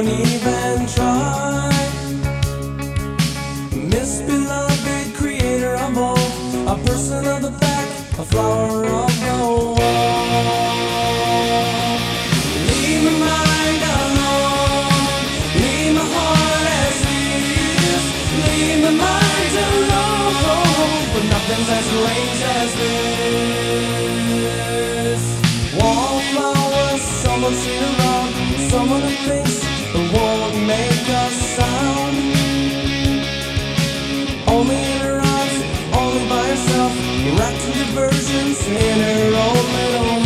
don't even try. Misbeloved creator of all, a person of the back, a flower of the wall. Leave my mind alone, leave my heart as is, leave my mind alone, but nothing's as strange as this. Wallflowers, someone seen around, someone who thinks the world make a sound. Only in her eyes, only by herself, wrapped in diversions in her own little